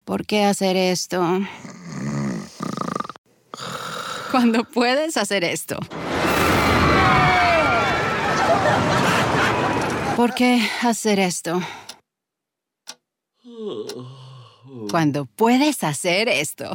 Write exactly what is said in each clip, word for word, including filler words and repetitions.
¿Por qué hacer esto? Cuando puedes hacer esto. ¿Por qué hacer esto? Cuando puedes hacer esto.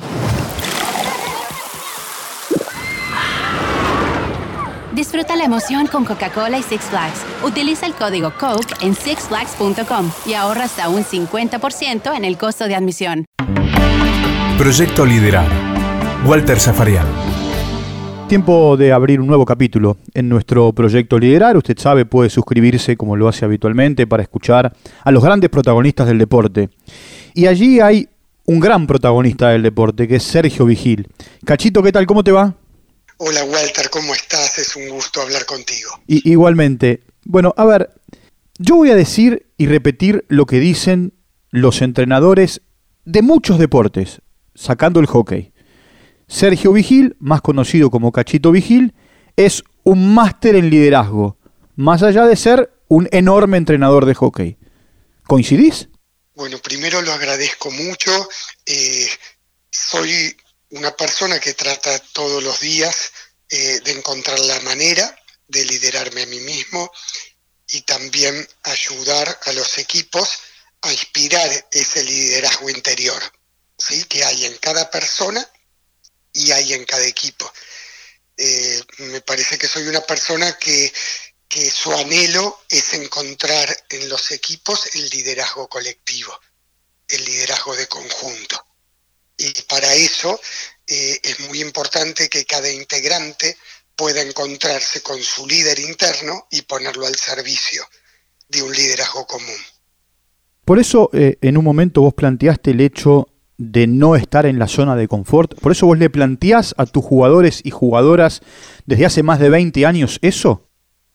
Disfruta la emoción con Coca-Cola y Six Flags. Utiliza el código Coke en six flags punto com y ahorra hasta un cincuenta por ciento en el costo de admisión. Proyecto Liderar. Walter Zafarian. Tiempo de abrir un nuevo capítulo en nuestro Proyecto Liderar. Usted sabe, puede suscribirse como lo hace habitualmente para escuchar a los grandes protagonistas del deporte. Y allí hay un gran protagonista del deporte, que es Sergio Vigil. Cachito, ¿qué tal? ¿Cómo te va? Hola Walter, ¿cómo estás? Es un gusto hablar contigo. Y, igualmente. Bueno, a ver, yo voy a decir y repetir lo que dicen los entrenadores de muchos deportes, sacando el hockey. Sergio Vigil, más conocido como Cachito Vigil, es un máster en liderazgo, más allá de ser un enorme entrenador de hockey. ¿Coincidís? Bueno, primero lo agradezco mucho. Eh, soy una persona que trata todos los días eh, de encontrar la manera de liderarme a mí mismo y también ayudar a los equipos a inspirar ese liderazgo interior, ¿sí? Que hay en cada persona y hay en cada equipo. Eh, me parece que soy una persona que, que su anhelo es encontrar en los equipos el liderazgo colectivo, el liderazgo de conjunto. Y para eso eh, es muy importante que cada integrante pueda encontrarse con su líder interno y ponerlo al servicio de un liderazgo común. Por eso, eh, en un momento vos planteaste el hecho de no estar en la zona de confort. Por eso vos le planteás a tus jugadores y jugadoras desde hace más de veinte años eso.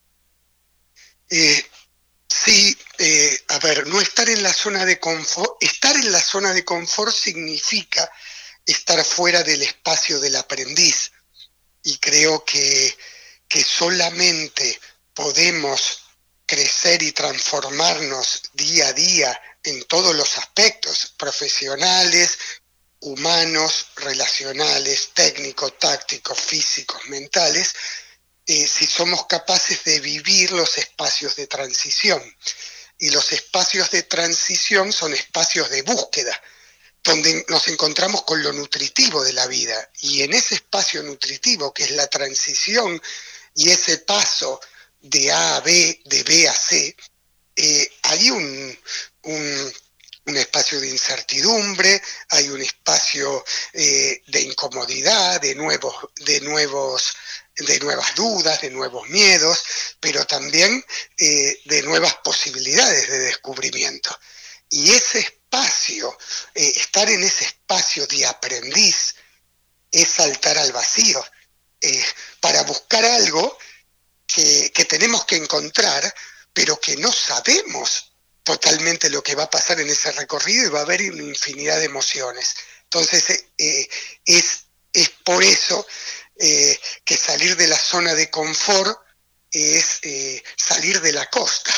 Eh, sí, eh, a ver, no estar en la zona de confort. Estar en la zona de confort significa estar fuera del espacio del aprendiz. Y creo que, que solamente podemos crecer y transformarnos día a día en todos los aspectos, profesionales, humanos, relacionales, técnicos, tácticos, físicos, mentales, eh, si somos capaces de vivir los espacios de transición. Y los espacios de transición son espacios de búsqueda, donde nos encontramos con lo nutritivo de la vida. Y en ese espacio nutritivo, que es la transición y ese paso de A a B, de B a C, eh, hay un, un, un espacio de incertidumbre, hay un espacio eh, de incomodidad, de nuevos, de nuevos, de nuevas dudas, de nuevos miedos, pero también eh, de nuevas posibilidades de descubrimiento. Y ese espacio, eh, estar en ese espacio de aprendiz, es saltar al vacío, eh, para buscar algo que, que tenemos que encontrar, pero que no sabemos totalmente lo que va a pasar en ese recorrido y va a haber una infinidad de emociones. Entonces, eh, es, es por eso eh, que salir de la zona de confort es eh, salir de la costa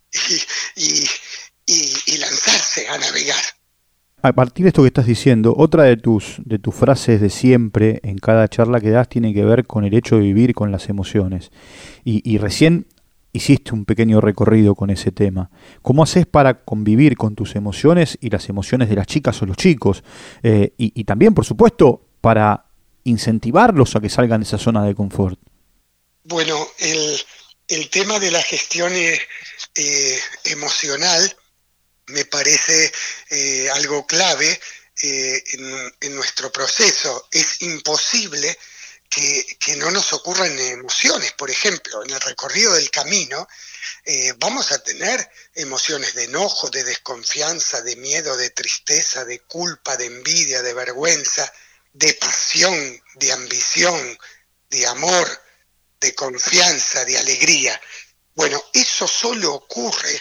y, y, y, y lanzarse a navegar. A partir de esto que estás diciendo, otra de tus, de tus frases de siempre en cada charla que das tiene que ver con el hecho de vivir con las emociones. Y, y recién hiciste un pequeño recorrido con ese tema. ¿Cómo haces para convivir con tus emociones y las emociones de las chicas o los chicos? Eh, y, y también, por supuesto, para incentivarlos a que salgan de esa zona de confort. Bueno, el, el tema de la gestión eh, eh, emocional me parece eh, algo clave eh, en, en nuestro proceso. Es imposible que, que no nos ocurran emociones. Por ejemplo, en el recorrido del camino eh, vamos a tener emociones de enojo, de desconfianza, de miedo, de tristeza, de culpa, de envidia, de vergüenza, de pasión, de ambición, de amor, de confianza, de alegría. Bueno, eso solo ocurre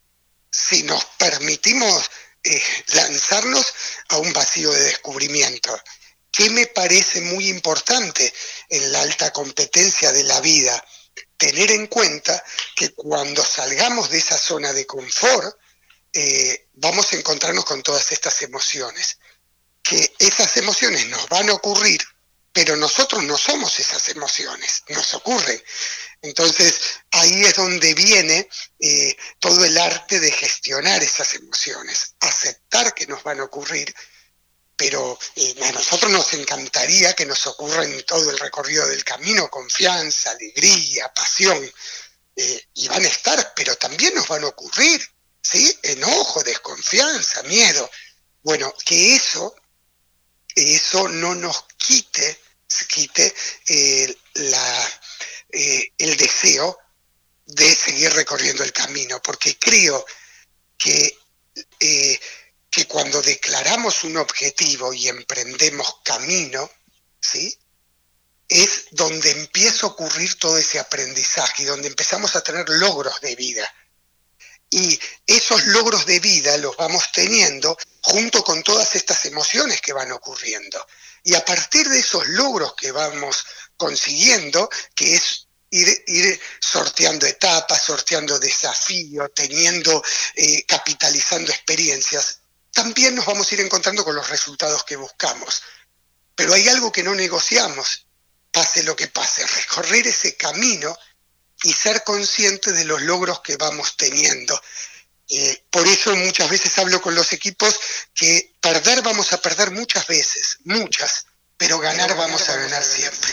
si nos permitimos eh, lanzarnos a un vacío de descubrimiento, que me parece muy importante en la alta competencia de la vida, tener en cuenta que cuando salgamos de esa zona de confort, eh, vamos a encontrarnos con todas estas emociones. que esas emociones nos van a ocurrir, pero nosotros no somos esas emociones, nos ocurren. Entonces, ahí es donde viene eh, todo el arte de gestionar esas emociones, aceptar que nos van a ocurrir, pero eh, a nosotros nos encantaría que nos ocurran en todo el recorrido del camino, confianza, alegría, pasión, eh, y van a estar, pero también nos van a ocurrir, ¿sí? Enojo, desconfianza, miedo. Bueno, que eso, eso no nos quite, quite eh, la... Eh, el deseo de seguir recorriendo el camino, porque creo que, eh, que cuando declaramos un objetivo y emprendemos camino, ¿sí?, es donde empieza a ocurrir todo ese aprendizaje y donde empezamos a tener logros de vida. Y esos logros de vida los vamos teniendo junto con todas estas emociones que van ocurriendo. Y a partir de esos logros que vamos consiguiendo, que es ir, ir sorteando etapas, sorteando desafíos, teniendo, eh, capitalizando experiencias, también nos vamos a ir encontrando con los resultados que buscamos. Pero hay algo que no negociamos, pase lo que pase, recorrer ese camino y ser consciente de los logros que vamos teniendo. Eh, por eso muchas veces hablo con los equipos que perder vamos a perder muchas veces, muchas, pero ganar, pero ganar vamos a ganar siempre.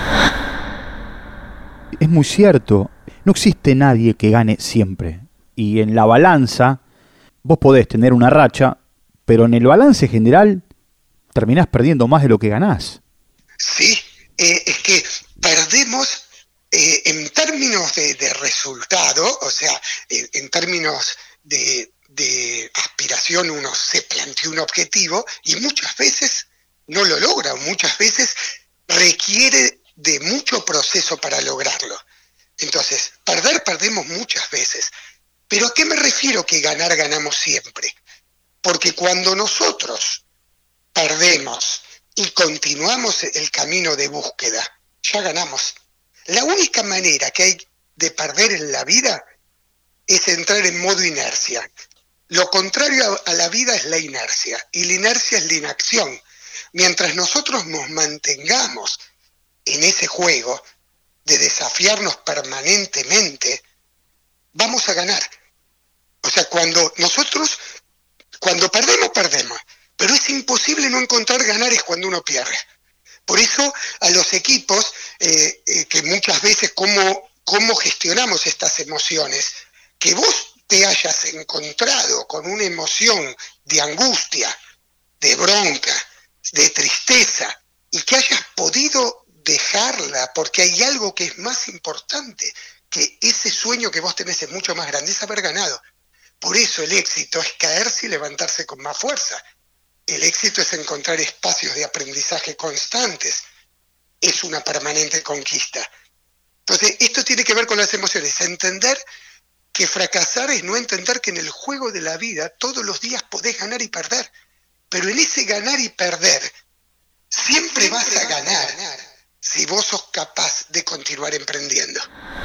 Es muy cierto, no existe nadie que gane siempre. Y en la balanza, vos podés tener una racha, pero en el balance general terminás perdiendo más de lo que ganás. Sí, eh, es que perdemos eh, en términos de, de resultado, o sea, en, en términos de, de aspiración, uno se plantea un objetivo y muchas veces no lo logra, muchas veces requiere de mucho proceso para lograrlo. Entonces, perder, perdemos muchas veces. ¿Pero a qué me refiero que ganar, ganamos siempre? Porque cuando nosotros perdemos y continuamos el camino de búsqueda, ya ganamos. La única manera que hay de perder en la vida es entrar en modo inercia. Lo contrario a la vida es la inercia, y la inercia es la inacción. Mientras nosotros nos mantengamos en ese juego de desafiarnos permanentemente, vamos a ganar. O sea, cuando nosotros, cuando perdemos, perdemos. Pero es imposible no encontrar ganar es cuando uno pierde. Por eso a los equipos, eh, eh, que muchas veces cómo, cómo gestionamos estas emociones, que vos te hayas encontrado con una emoción de angustia, de bronca, de tristeza, y que hayas podido dejarla, porque hay algo que es más importante, que ese sueño que vos tenés es mucho más grande, es haber ganado. Por eso el éxito es caerse y levantarse con más fuerza. El éxito es encontrar espacios de aprendizaje constantes. Es una permanente conquista. Entonces, esto tiene que ver con las emociones. Entender que fracasar es no entender que en el juego de la vida todos los días podés ganar y perder. Pero en ese ganar y perder, siempre, siempre vas a ganar, ganar si vos sos capaz de continuar emprendiendo.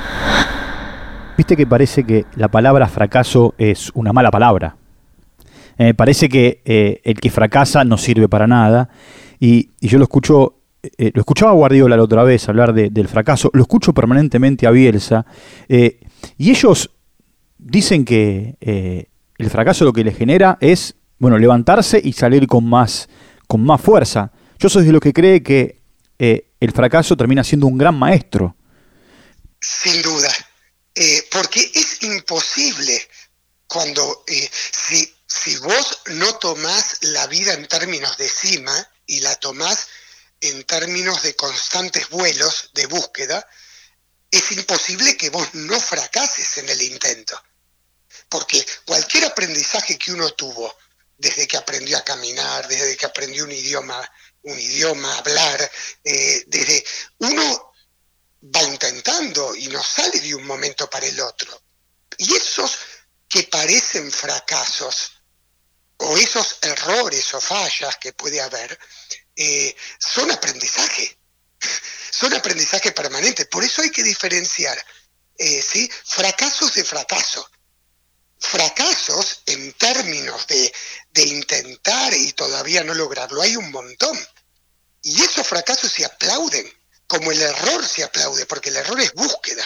Viste que parece que la palabra fracaso es una mala palabra. Me eh, parece que eh, el que fracasa no sirve para nada. Y, y yo lo escucho, eh, lo escuchaba a Guardiola la otra vez hablar de, del fracaso, lo escucho permanentemente a Bielsa. Eh, y ellos dicen que eh, el fracaso lo que les genera es, bueno, levantarse y salir con más, con más fuerza. Yo soy de los que cree que eh, el fracaso termina siendo un gran maestro. Sin duda. Eh, porque es imposible cuando, eh, si, si vos no tomás la vida en términos de cima y la tomás en términos de constantes vuelos de búsqueda, es imposible que vos no fracases en el intento. Porque cualquier aprendizaje que uno tuvo, desde que aprendió a caminar, desde que aprendió un idioma, un idioma, hablar, eh, desde uno va intentando y no sale de un momento para el otro. Y esos que parecen fracasos, o esos errores o fallas que puede haber, eh, son aprendizaje, son aprendizaje permanente. Por eso hay que diferenciar, eh, ¿sí?, fracasos de fracaso. fracasos en términos de, de intentar y todavía no lograrlo, hay un montón. Y esos fracasos se aplauden, como el error se aplaude, porque el error es búsqueda.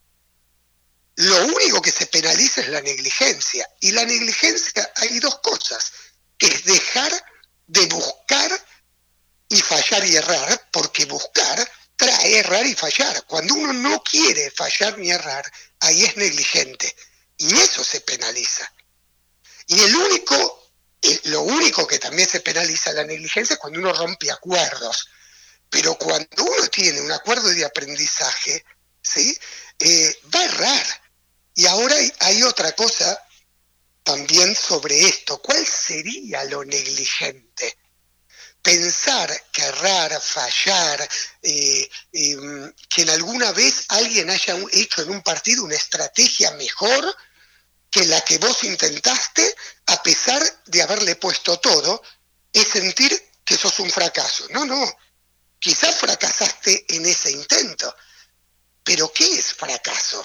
Lo único que se penaliza es la negligencia. Y la negligencia hay dos cosas, que es dejar de buscar y fallar y errar, porque buscar trae errar y fallar. Cuando uno no quiere fallar ni errar, ahí es negligente. Y eso se penaliza. Y el único, lo único que también se penaliza la negligencia es cuando uno rompe acuerdos. Pero cuando uno tiene un acuerdo de aprendizaje, ¿sí? eh, va a errar. Y ahora hay, hay otra cosa también sobre esto. ¿Cuál sería lo negligente? Pensar que errar, fallar, eh, eh, que en alguna vez alguien haya hecho en un partido una estrategia mejor que la que vos intentaste, a pesar de haberle puesto todo, es sentir que sos un fracaso. No, no. Quizás fracasaste en ese intento. Pero ¿qué es fracaso?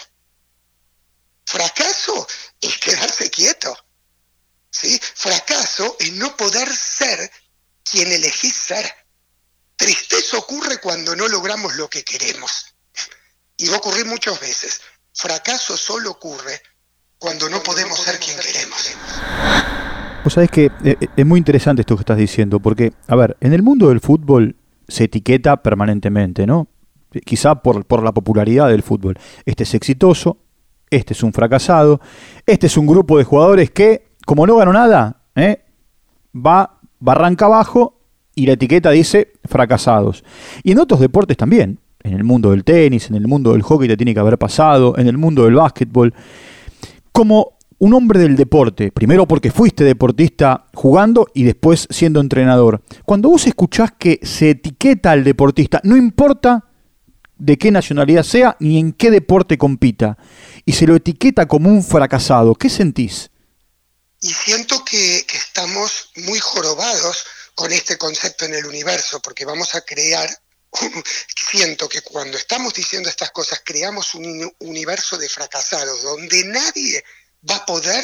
Fracaso es quedarse quieto. ¿Sí? Fracaso es no poder ser quien elegís ser. Tristeza ocurre cuando no logramos lo que queremos. Y va a ocurrir muchas veces. Fracaso solo ocurre cuando no podemos ser quien queremos. Vos sabés que es muy interesante esto que estás diciendo, porque, a ver, en el mundo del fútbol se etiqueta permanentemente, ¿no? Quizá por, por la popularidad del fútbol. Este es exitoso, este es un fracasado, este es un grupo de jugadores que, como no ganó nada, ¿eh? va barranca abajo y la etiqueta dice fracasados. Y en otros deportes también, en el mundo del tenis, en el mundo del hockey te tiene que haber pasado, en el mundo del básquetbol. Como un hombre del deporte, primero porque fuiste deportista jugando y después siendo entrenador, cuando vos escuchás que se etiqueta al deportista, no importa de qué nacionalidad sea ni en qué deporte compita, y se lo etiqueta como un fracasado, ¿qué sentís? Y siento que, que estamos muy jorobados con este concepto en el universo, porque vamos a crear, siento que cuando estamos diciendo estas cosas, creamos un universo de fracasados, donde nadie va a poder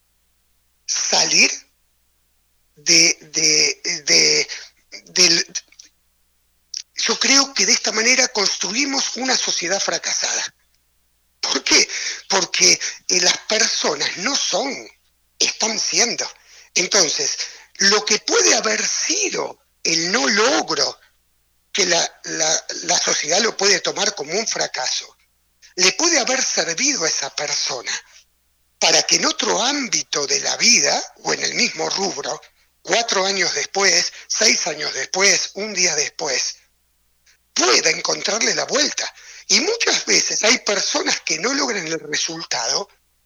salir de, de, de, de, de... Yo creo que de esta manera construimos una sociedad fracasada. ¿Por qué? Porque eh, las personas no son, están siendo. Entonces, lo que puede haber sido el no logro, que la, la, la sociedad lo puede tomar como un fracaso, le puede haber servido a esa persona para que en otro ámbito de la vida, o en el mismo rubro, cuatro años después, seis años después, un día después, pueda encontrarle la vuelta. Y muchas veces hay personas que no logran el resultado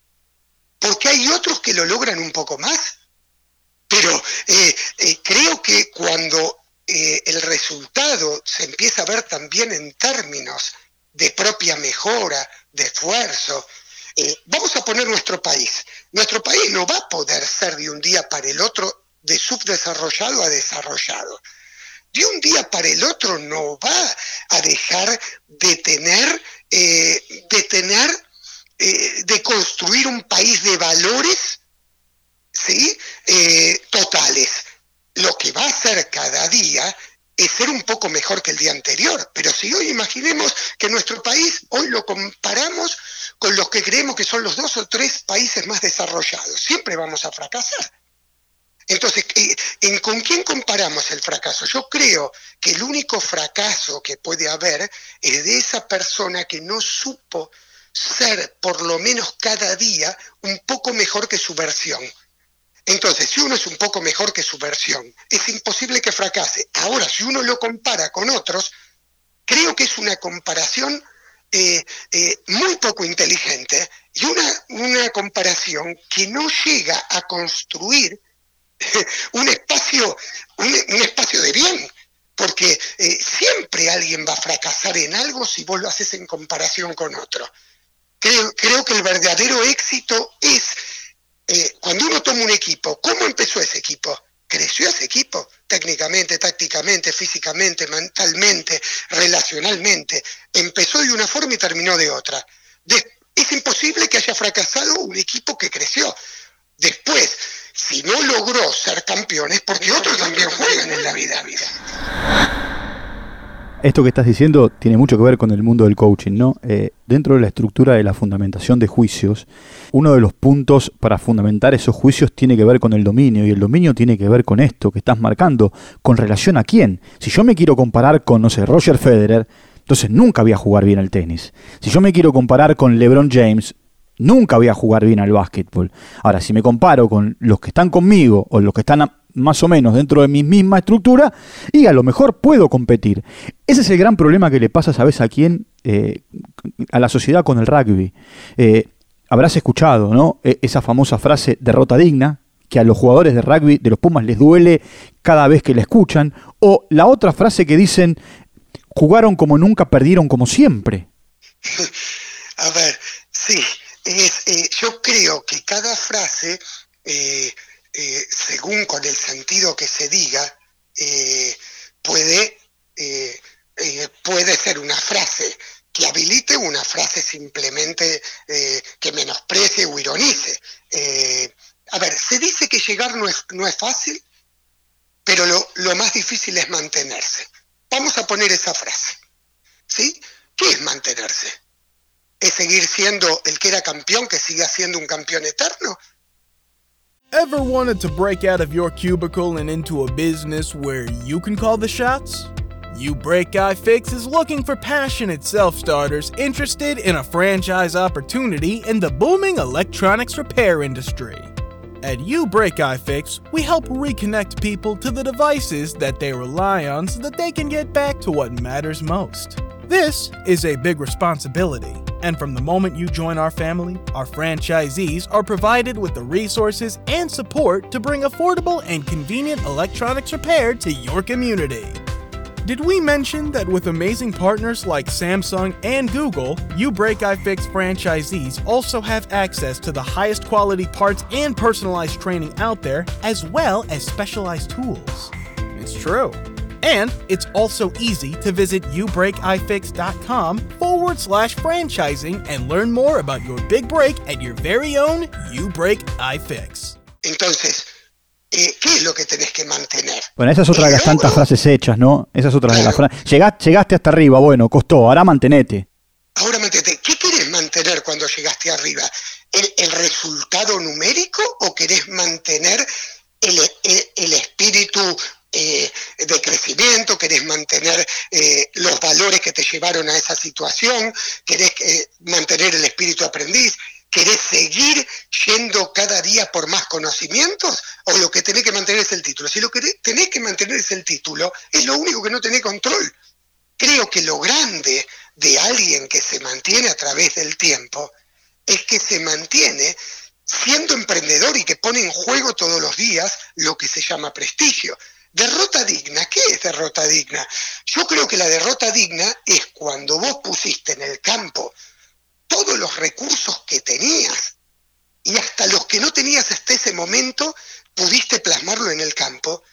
porque hay otros que lo logran un poco más. Pero eh, eh, creo que cuando eh, el resultado se empieza a ver también en términos de propia mejora, de esfuerzo, eh, vamos a poner nuestro país. Nuestro país no va a poder ser de un día para el otro de subdesarrollado a desarrollado. De un día para el otro no va a dejar de tener, eh, de tener, eh, de construir un país de valores, ¿sí? eh, totales. Lo que va a hacer cada día es ser un poco mejor que el día anterior. Pero si hoy imaginemos que nuestro país, hoy lo comparamos con los que creemos que son los dos o tres países más desarrollados, siempre vamos a fracasar. Entonces, ¿en con quién comparamos el fracaso? Yo creo que el único fracaso que puede haber es de esa persona que no supo ser, por lo menos cada día, un poco mejor que su versión. Entonces, si uno es un poco mejor que su versión, es imposible que fracase. Ahora, si uno lo compara con otros, creo que es una comparación eh, eh, muy poco inteligente y una, una comparación que no llega a construir un espacio, un, un espacio de bien, porque eh, siempre alguien va a fracasar en algo si vos lo haces en comparación con otro. Creo, creo que el verdadero éxito es eh, cuando uno toma un equipo. ¿Cómo empezó ese equipo? Creció ese equipo, técnicamente, tácticamente, físicamente, mentalmente, relacionalmente. Empezó de una forma y terminó de otra. De, es imposible que haya fracasado un equipo que creció. Después, si no logró ser campeones, porque otros también juegan en la vida. vida. Esto que estás diciendo tiene mucho que ver con el mundo del coaching, ¿no? Eh, dentro de la estructura de la fundamentación de juicios, uno de los puntos para fundamentar esos juicios tiene que ver con el dominio, y el dominio tiene que ver con esto que estás marcando, con relación a quién. Si yo me quiero comparar con, no sé, Roger Federer, entonces nunca voy a jugar bien al tenis. Si yo me quiero comparar con LeBron James, nunca voy a jugar bien al básquetbol. Ahora, si me comparo con los que están conmigo o los que están a, más o menos dentro de mi misma estructura, y a lo mejor puedo competir. Ese es el gran problema que le pasa, ¿sabes a quién? Eh, a la sociedad con el rugby. Eh, habrás escuchado, ¿no? E- esa famosa frase, derrota digna, que a los jugadores de rugby de los Pumas les duele cada vez que la escuchan, o la otra frase que dicen, jugaron como nunca, perdieron como siempre. A ver, sí, es, eh, yo creo que cada frase... Eh, Eh, según con el sentido que se diga, eh, puede, eh, eh, puede ser una frase que habilite, una frase simplemente eh, que menosprecie o ironice. Eh, a ver, se dice que llegar no es, no es fácil, pero lo, lo más difícil es mantenerse. Vamos a poner esa frase, ¿sí? ¿Qué es mantenerse? ¿Es seguir siendo el que era campeón, que siga siendo un campeón eterno? Ever wanted to break out of your cubicle and into a business where you can call the shots? YouBreakIFix is looking for passionate self-starters interested in a franchise opportunity in the booming electronics repair industry. At YouBreakIFix, we help reconnect people to the devices that they rely on so that they can get back to what matters most. This is a big responsibility. And from the moment you join our family, our franchisees are provided with the resources and support to bring affordable and convenient electronics repair to your community. Did we mention that with amazing partners like Samsung and Google, YouBreakIFix franchisees also have access to the highest quality parts and personalized training out there, as well as specialized tools? It's true. And it's also easy to visit youbreakifix.com forward slash franchising and learn more about your big break at your very own YouBreakIFix. Entonces, eh, ¿qué es lo que tenés que mantener? Bueno, esa es otra de las tantas frases hechas, ¿no? Esa es otra claro. de las frases. Llegaste, llegaste hasta arriba, bueno, costó, ahora mantenete. Ahora mantenete. ¿Qué querés mantener cuando llegaste arriba? ¿El, el resultado numérico o querés mantener el, el, el espíritu Eh, de crecimiento? ¿Querés mantener eh, los valores que te llevaron a esa situación? ¿Querés eh, mantener el espíritu aprendiz? ¿Querés seguir yendo cada día por más conocimientos? ¿O lo que tenés que mantener es el título? Si lo que tenés que mantener es el título, es lo único que no tenés control. Creo que lo grande de alguien que se mantiene a través del tiempo es que se mantiene siendo emprendedor y que pone en juego todos los días lo que se llama prestigio. Derrota digna, ¿qué es derrota digna? Yo creo que la derrota digna es cuando vos pusiste en el campo todos los recursos que tenías y hasta los que no tenías hasta ese momento pudiste plasmarlo en el campo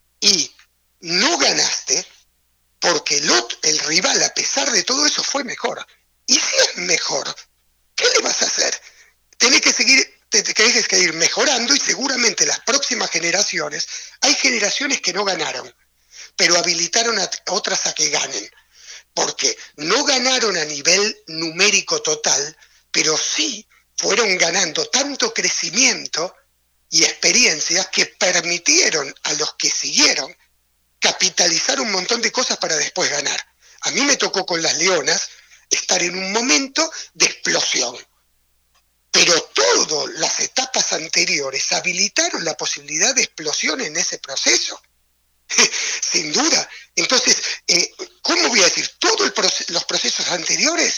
y no ganaste porque el, otro, el rival, a pesar de todo eso, fue mejor. Y si es mejor, ¿qué le vas a hacer? Tenés que seguir... te tenés que ir mejorando y seguramente las próximas generaciones, hay generaciones que no ganaron, pero habilitaron a otras a que ganen, porque no ganaron a nivel numérico total, pero sí fueron ganando tanto crecimiento y experiencias que permitieron a los que siguieron capitalizar un montón de cosas para después ganar. A mí me tocó con las Leonas estar en un momento de explosión. Pero todas las etapas anteriores habilitaron la posibilidad de explosión en ese proceso. Sin duda. Entonces, eh, ¿cómo voy a decir? Todos proce- los procesos anteriores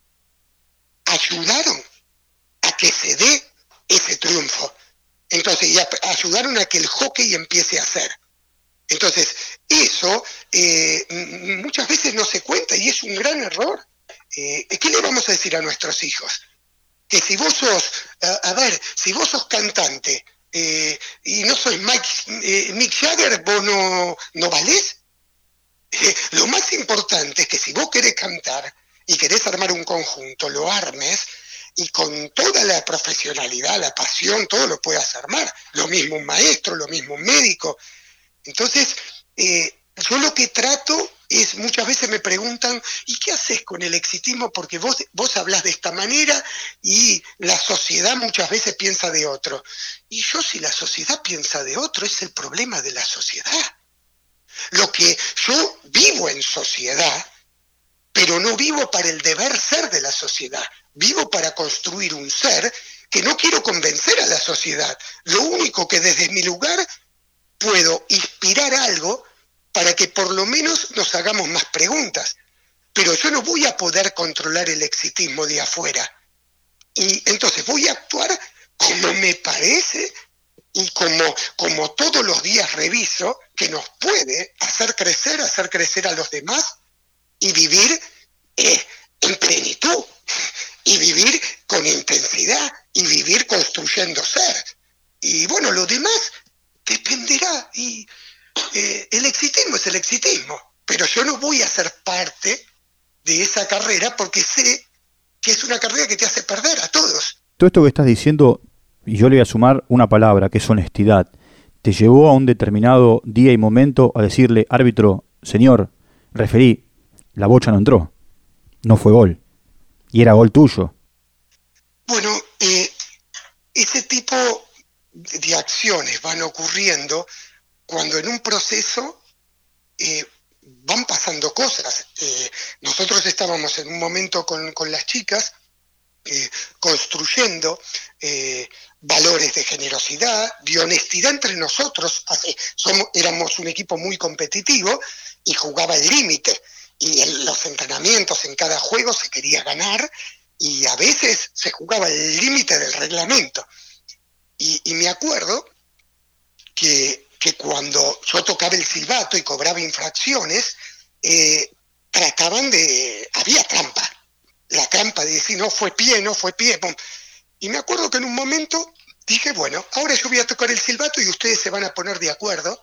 ayudaron a que se dé ese triunfo. Entonces, y a- ayudaron a que el hockey empiece a ser. Entonces, eso eh, m- muchas veces no se cuenta y es un gran error. Eh, ¿Qué le vamos a decir a nuestros hijos? Que si vos sos, a, a ver, si vos sos cantante eh, y no sois Mike, eh, Mick Jagger, vos no, no valés. Eh, lo más importante es que si vos querés cantar y querés armar un conjunto, lo armes y con toda la profesionalidad, la pasión, todo lo puede hacer mal. Lo mismo un maestro, lo mismo un médico. Entonces, eh, yo lo que trato es, muchas veces me preguntan, ¿y qué haces con el exitismo? Porque vos, vos hablás de esta manera y la sociedad muchas veces piensa de otro. Y yo, si la sociedad piensa de otro, es el problema de la sociedad. Lo que yo vivo en sociedad, pero no vivo para el deber ser de la sociedad. Vivo para construir un ser que no quiero convencer a la sociedad. Lo único que desde mi lugar puedo inspirar algo para que por lo menos nos hagamos más preguntas. Pero yo no voy a poder controlar el exitismo de afuera. Y entonces voy a actuar como me parece y como, como todos los días reviso que nos puede hacer crecer, hacer crecer a los demás y vivir eh, en plenitud, y vivir con intensidad, y vivir construyendo ser. Y bueno, lo demás dependerá, y eh, el exitismo es el exitismo, pero yo no voy a ser parte de esa carrera porque sé que es una carrera que te hace perder a todos. Todo esto que estás diciendo, y yo le voy a sumar una palabra, que es honestidad, te llevó a un determinado día y momento a decirle, árbitro, señor, referí, la bocha no entró, no fue gol, y era gol tuyo. Bueno, eh, ese tipo de acciones van ocurriendo cuando en un proceso eh, van pasando cosas. Eh, nosotros estábamos en un momento con, con las chicas eh, construyendo eh, valores de generosidad, de honestidad entre nosotros. Así, somos, éramos un equipo muy competitivo y jugaba el límite. Y en los entrenamientos, en cada juego se quería ganar y a veces se jugaba el límite del reglamento. Y, y me acuerdo que, que cuando yo tocaba el silbato y cobraba infracciones, eh, trataban de... había trampa. La trampa de decir, no fue pie, no fue pie. Pum. Y me acuerdo que en un momento dije, bueno, ahora yo voy a tocar el silbato y ustedes se van a poner de acuerdo.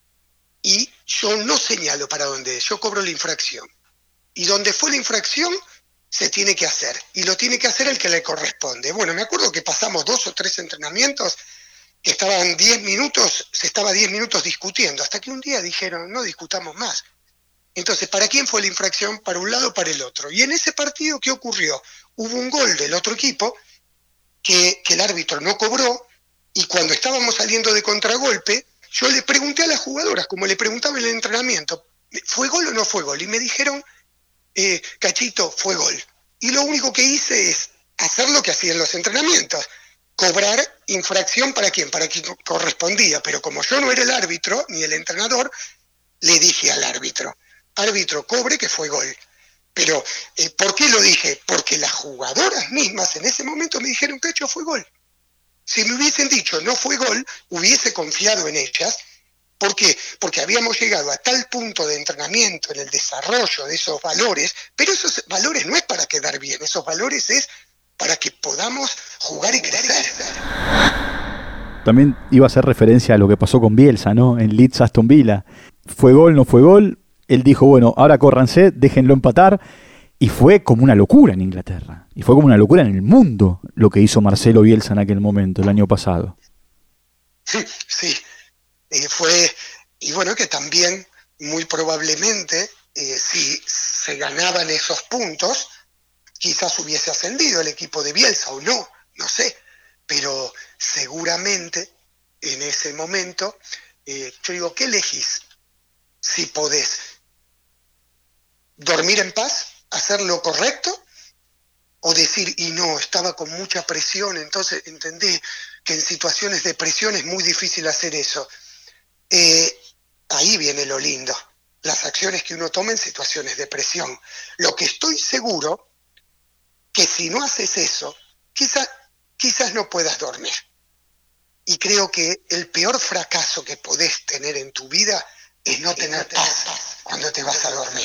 Y yo no señalo para dónde es, yo cobro la infracción. Y donde fue la infracción, se tiene que hacer. Y lo tiene que hacer el que le corresponde. Bueno, me acuerdo que pasamos dos o tres entrenamientos, que estaban diez minutos, se estaba diez minutos discutiendo, hasta que un día dijeron, no discutamos más. Entonces, ¿para quién fue la infracción? Para un lado o para el otro. Y en ese partido, ¿qué ocurrió? Hubo un gol del otro equipo que, que el árbitro no cobró, y cuando estábamos saliendo de contragolpe, yo le pregunté a las jugadoras, como le preguntaba en el entrenamiento, ¿fue gol o no fue gol? Y me dijeron, eh, Cachito, fue gol. Y lo único que hice es hacer lo que hacía en los entrenamientos, cobrar infracción para quién, para quien correspondía. Pero como yo no era el árbitro, ni el entrenador, le dije al árbitro, árbitro, cobre que fue gol. Pero, eh, ¿por qué lo dije? Porque las jugadoras mismas en ese momento me dijeron, Cacho, fue gol. Si me hubiesen dicho no fue gol, hubiese confiado en ellas. ¿Por qué? Porque habíamos llegado a tal punto de entrenamiento en el desarrollo de esos valores, pero esos valores no es para quedar bien, esos valores es para que podamos jugar y crecer. También iba a hacer referencia a lo que pasó con Bielsa, ¿no? En Leeds Aston Villa. Fue gol, no fue gol. Él dijo, bueno, ahora córranse, déjenlo empatar. Y fue como una locura en Inglaterra. Y fue como una locura en el mundo lo que hizo Marcelo Bielsa en aquel momento, el año pasado. Sí, eh, fue... Y bueno, que también, muy probablemente, eh, si se ganaban esos puntos, quizás hubiese ascendido el equipo de Bielsa o no, no sé. Pero seguramente, en ese momento, eh, yo digo, ¿qué elegís? Si podés dormir en paz, hacer lo correcto, o decir, y no, estaba con mucha presión, entonces entendí que en situaciones de presión es muy difícil hacer eso. Eh, ahí viene lo lindo, las acciones que uno toma en situaciones de presión. Lo que estoy seguro, que si no haces eso, quizás, quizás no puedas dormir. Y creo que el peor fracaso que podés tener en tu vida es no tener paz cuando te vas a dormir.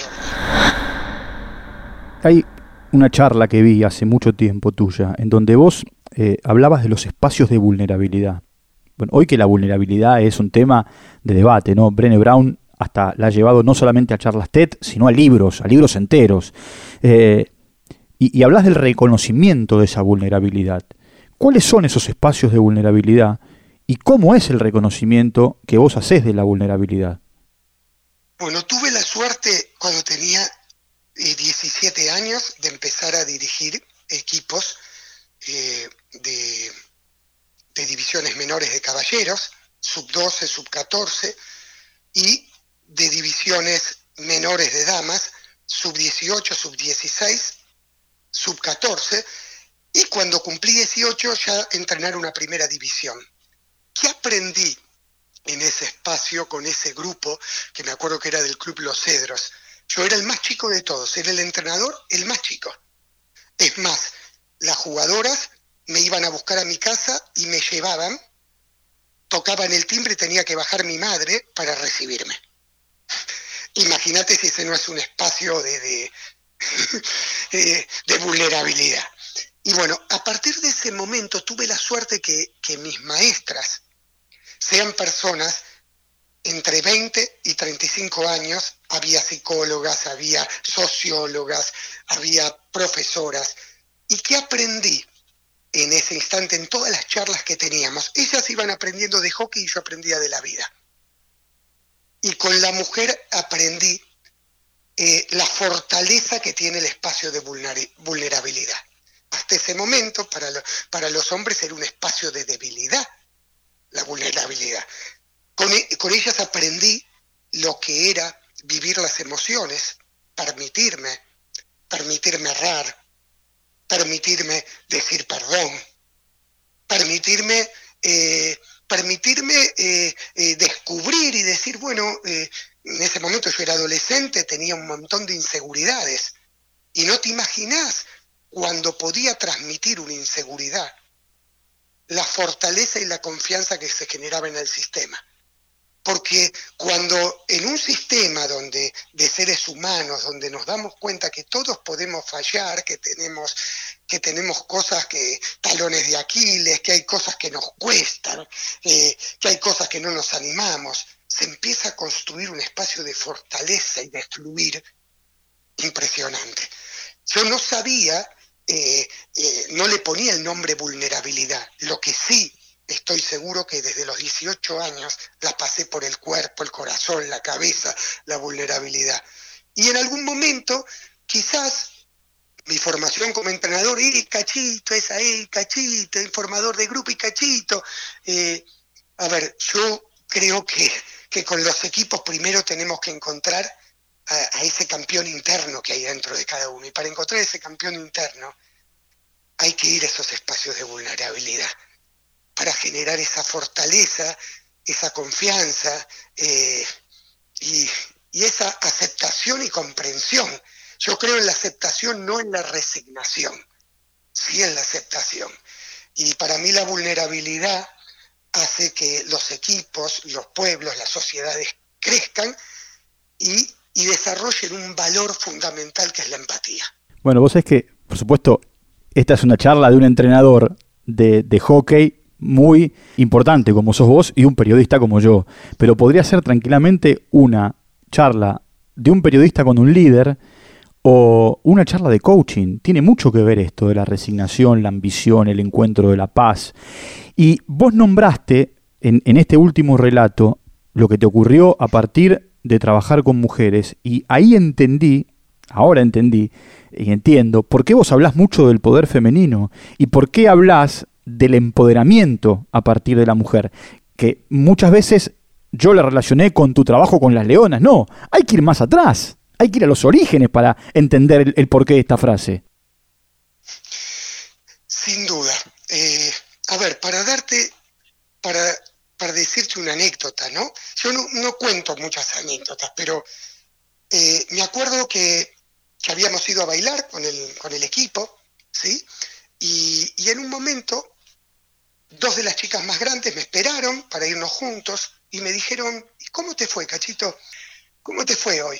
Hay una charla que vi hace mucho tiempo tuya, en donde vos eh, hablabas de los espacios de vulnerabilidad. Bueno, hoy que la vulnerabilidad es un tema de debate, ¿no? Brené Brown hasta la ha llevado no solamente a charlas TED, sino a libros, a libros enteros. Eh, y, y hablas del reconocimiento de esa vulnerabilidad. ¿Cuáles son esos espacios de vulnerabilidad y cómo es el reconocimiento que vos hacés de la vulnerabilidad? Bueno, tuve la suerte cuando tenía eh, diecisiete años de empezar a dirigir equipos eh, de, de divisiones menores de caballeros, sub doce, sub catorce, y de divisiones menores de damas, sub dieciocho, sub dieciséis, sub catorce, y cuando cumplí dieciocho ya entrenar una primera división. ¿Qué aprendí en ese espacio con ese grupo, que me acuerdo que era del Club Los Cedros? Yo era el más chico de todos, era el entrenador, el más chico. Es más, las jugadoras me iban a buscar a mi casa y me llevaban, tocaban el timbre y tenía que bajar mi madre para recibirme. Imagínate si ese no es un espacio de, de, de, de vulnerabilidad. Y bueno, a partir de ese momento tuve la suerte que, que mis maestras sean personas entre veinte y treinta y cinco años. Había psicólogas, había sociólogas, había profesoras. ¿Y qué aprendí en ese instante, en todas las charlas que teníamos? Ellas iban aprendiendo de hockey y yo aprendía de la vida. Y con la mujer aprendí eh, la fortaleza que tiene el espacio de vulnerabilidad. Hasta ese momento, para, lo, para los hombres era un espacio de debilidad, la vulnerabilidad. Con, con ellas aprendí lo que era vivir las emociones, permitirme, permitirme errar, permitirme decir perdón, permitirme, eh, permitirme eh, eh, descubrir y decir, bueno, eh, en ese momento yo era adolescente, tenía un montón de inseguridades, y no te imaginás cuando podía transmitir una inseguridad, la fortaleza y la confianza que se generaba en el sistema. Porque cuando en un sistema donde de seres humanos, donde nos damos cuenta que todos podemos fallar, que tenemos, que tenemos cosas que, talones de Aquiles, que hay cosas que nos cuestan, eh, que hay cosas que no nos animamos, se empieza a construir un espacio de fortaleza y de fluir impresionante. Yo no sabía, eh, eh, no le ponía el nombre vulnerabilidad, lo que sí estoy seguro que desde los dieciocho años la pasé por el cuerpo, el corazón, la cabeza, la vulnerabilidad. Y en algún momento, quizás, mi formación como entrenador, y Cachito, es ahí, Cachito, informador de grupo y Cachito. Eh, a ver, yo creo que, que con los equipos primero tenemos que encontrar a, a ese campeón interno que hay dentro de cada uno. Y para encontrar ese campeón interno hay que ir a esos espacios de vulnerabilidad para generar esa fortaleza, esa confianza eh, y, y esa aceptación y comprensión. Yo creo en la aceptación, no en la resignación, sí en la aceptación. Y para mí la vulnerabilidad hace que los equipos, los pueblos, las sociedades crezcan y, y desarrollen un valor fundamental que es la empatía. Bueno, vos sabés que, por supuesto, esta es una charla de un entrenador de, de hockey muy importante como sos vos y un periodista como yo, pero podría ser tranquilamente una charla de un periodista con un líder o una charla de coaching. Tiene mucho que ver esto de la resignación, la ambición, el encuentro de la paz. Y vos nombraste en, en este último relato lo que te ocurrió a partir de trabajar con mujeres, y ahí entendí, ahora entendí y entiendo por qué vos hablás mucho del poder femenino y por qué hablás del empoderamiento a partir de la mujer, que muchas veces yo la relacioné con tu trabajo con las leonas. No, hay que ir más atrás, hay que ir a los orígenes para entender el, el porqué de esta frase. Sin duda. Eh, a ver, para darte, para, para decirte una anécdota, ¿no? Yo no, no cuento muchas anécdotas, pero eh, me acuerdo que, que habíamos ido a bailar con el, con el equipo, ¿sí? Y, y en un momento, dos de las chicas más grandes me esperaron para irnos juntos y me dijeron, ¿y cómo te fue, Cachito? ¿Cómo te fue hoy?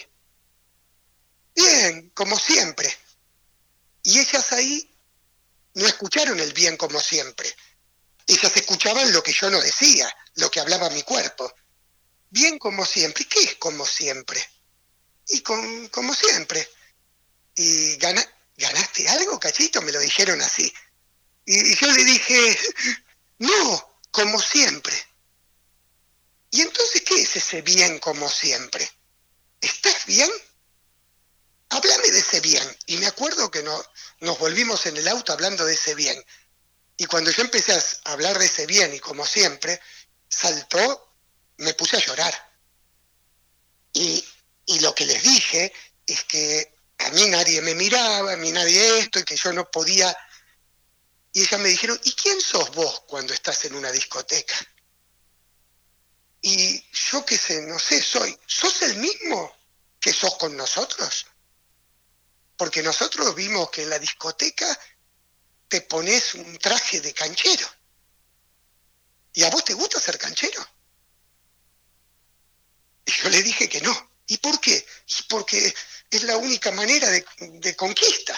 Bien, como siempre. Y ellas ahí no escucharon el bien como siempre. Ellas escuchaban lo que yo no decía, lo que hablaba mi cuerpo. Bien como siempre. ¿Qué es como siempre? Y con, como siempre. Y gana, ¿ganaste algo, Cachito? Me lo dijeron así. Y, y yo le dije, no, como siempre. ¿Y entonces qué es ese bien como siempre? ¿Estás bien? Háblame de ese bien. Y me acuerdo que no, nos volvimos en el auto hablando de ese bien. Y cuando yo empecé a hablar de ese bien, y como siempre, saltó, me puse a llorar. Y, y lo que les dije es que a mí nadie me miraba, a mí nadie esto, y que yo no podía. Y ellas me dijeron, ¿y quién sos vos cuando estás en una discoteca? Y yo qué sé, no sé, soy, ¿sos el mismo que sos con nosotros? Porque nosotros vimos que en la discoteca te pones un traje de canchero. ¿Y a vos te gusta ser canchero? Y yo le dije que no. ¿Y por qué? Y porque es la única manera de, de conquista.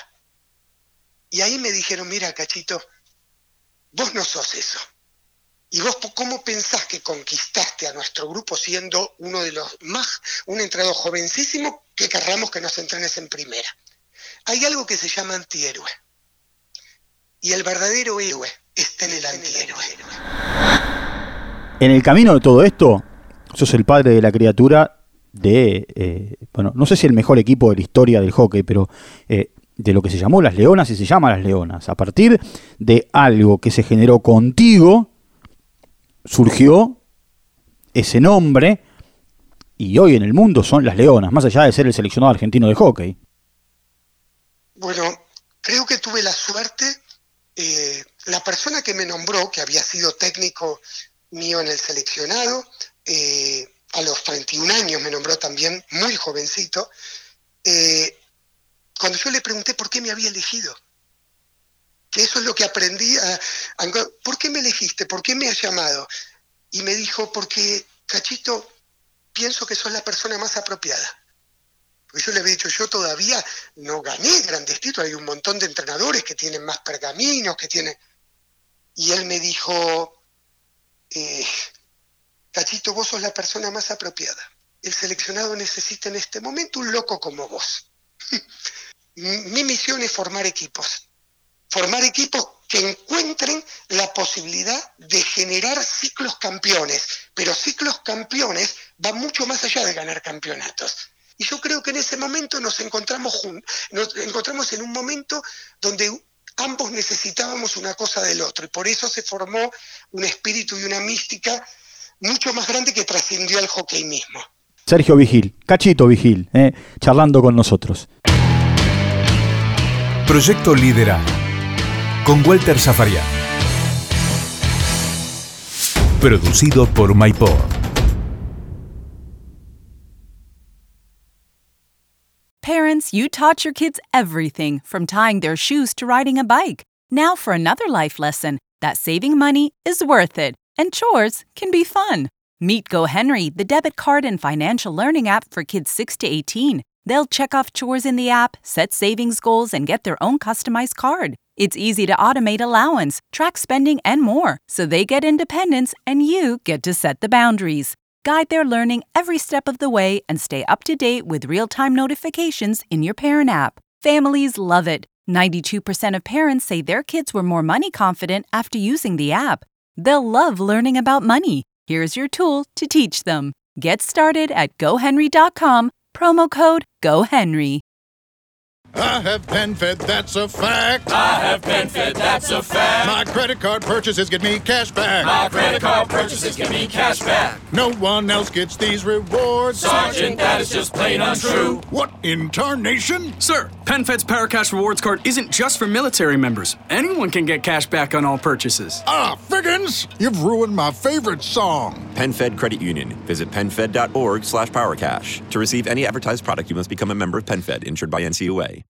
Y ahí me dijeron, mira, Cachito, vos no sos eso. ¿Y vos cómo pensás que conquistaste a nuestro grupo siendo uno de los más, un entrenador jovencísimo que querramos que nos entrenes en primera? Hay algo que se llama antihéroe. Y el verdadero héroe está en el antihéroe. En el camino de todo esto, sos el padre de la criatura de, eh, bueno, no sé si el mejor equipo de la historia del hockey, pero eh, de lo que se llamó Las Leonas y se llama Las Leonas. A partir de algo que se generó contigo, surgió ese nombre y hoy en el mundo son Las Leonas, más allá de ser el seleccionado argentino de hockey. Bueno, creo que tuve la suerte, eh, la persona que me nombró, que había sido técnico mío en el seleccionado, eh, a los treinta y un años me nombró también, muy jovencito, eh, cuando yo le pregunté por qué me había elegido, que eso es lo que aprendí, a, a, ¿por qué me elegiste? ¿Por qué me has llamado? Y me dijo, porque, Cachito, pienso que sos la persona más apropiada. Porque yo le había dicho, yo todavía no gané grandes títulos, hay un montón de entrenadores que tienen más pergaminos, que tienen... Y él me dijo, eh, Cachito, vos sos la persona más apropiada. El seleccionado necesita en este momento un loco como vos. Mi misión es formar equipos. Formar equipos que encuentren la posibilidad de generar ciclos campeones. Pero ciclos campeones van mucho más allá de ganar campeonatos. Y yo creo que en ese momento nos encontramos juntos, nos encontramos en un momento donde ambos necesitábamos una cosa del otro. Y por eso se formó un espíritu y una mística mucho más grande que trascendió al hockey mismo. Sergio Vigil, Cachito Vigil, eh, charlando con nosotros. Proyecto Liderar, con Walter Zafarian. Producido por MyPod. Parents, you taught your kids everything from tying their shoes to riding a bike. Now for another life lesson, that saving money is worth it and chores can be fun. Meet GoHenry, the debit card and financial learning app for kids six to eighteen. They'll check off chores in the app, set savings goals, and get their own customized card. It's easy to automate allowance, track spending, and more, so they get independence and you get to set the boundaries. Guide their learning every step of the way and stay up to date with real-time notifications in your Parent app. Families love it. ninety-two percent of parents say their kids were more money confident after using the app. They'll love learning about money. Here's your tool to teach them. Get started at go henry dot com, promo code GoHenry. I have PenFed, that's a fact. I have PenFed, that's a fact. My credit card purchases get me cash back. My credit card purchases get me cash back. No one else gets these rewards. Sergeant, that is just plain untrue. What in tarnation? Sir, PenFed's Paracash Rewards Card isn't just for military members. Anyone can get cash back on all purchases. Ah, Figgins, you've ruined my favorite song. PenFed Credit Union. Visit penfed dot org slash powercash. To receive any advertised product, you must become a member of PenFed, insured by N C U A.